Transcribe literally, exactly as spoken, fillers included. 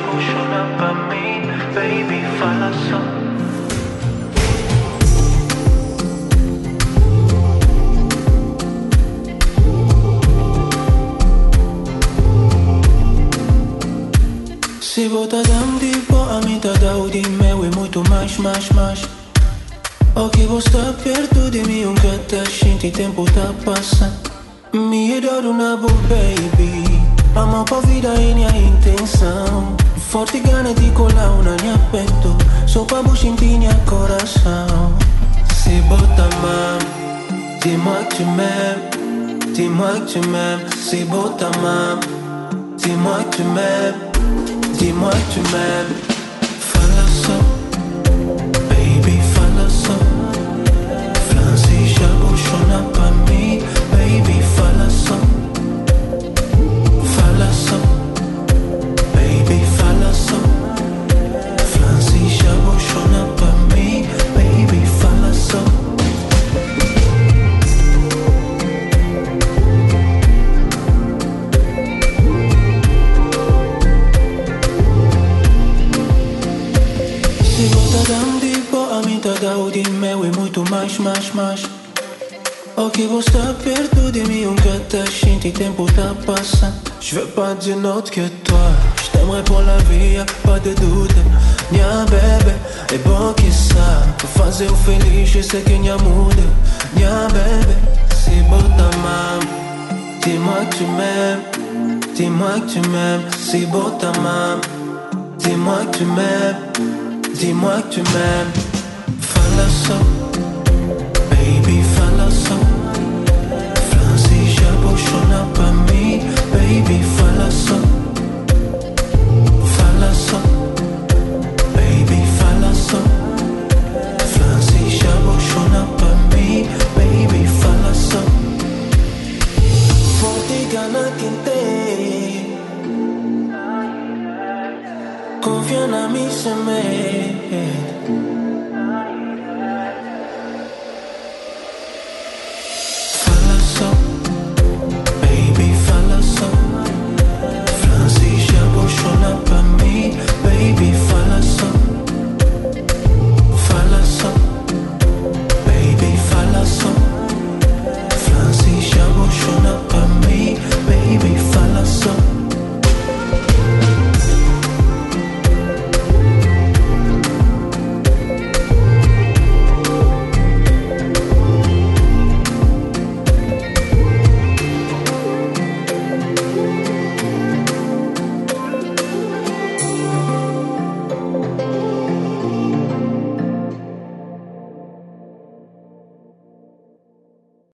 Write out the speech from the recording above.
apaixona por mim, baby, fala só. Se botar dam de boa, a mim tá dá de meu e muito mais, mais, mais. O que você está perto de mim, um tá gente, tempo tá passando. Me adoro na boa, baby. Amo pra vida e minha intenção. Forte gana de colar na minha peito. Só pra sentir minha coração. Se bota mam, dis-moi que tu m'aimes, dis-moi que tu m'aimes. Se bota mam, dis-moi que tu m'aimes, dis-moi que tu m'aimes. Fala só, baby, fala só. Francis já apaixona pra mim, baby, fala só. Fala só, baby, fala só. Francis já apaixona pra mim, baby, fala só. Se você dá de boa, a mim tá dá o de meu e muito mais, mais, mais. O que você está perto de mim, um tá gente, tempo tá passando. Je veux pas dire autre que toi. Je t'aimerais pour la vie, y'a pas de doute. Minha bébé, é bom que ça. Pra fazer o feliz, eu sei que minha muda. Minha bébé, se bota mam. Dis-moi que tu m'aimes, dis-moi que tu m'aimes. Se bota mam. Dis-moi que tu m'aimes, dis-moi que tu m'aimes. Fala só, baby, fala só. Francis já apaixona pra mim, baby, fala só. Fala só, baby, fala só. Francis já apaixona pra mim, baby, fala só. Forte gana quem tem. Confia na mim, se me.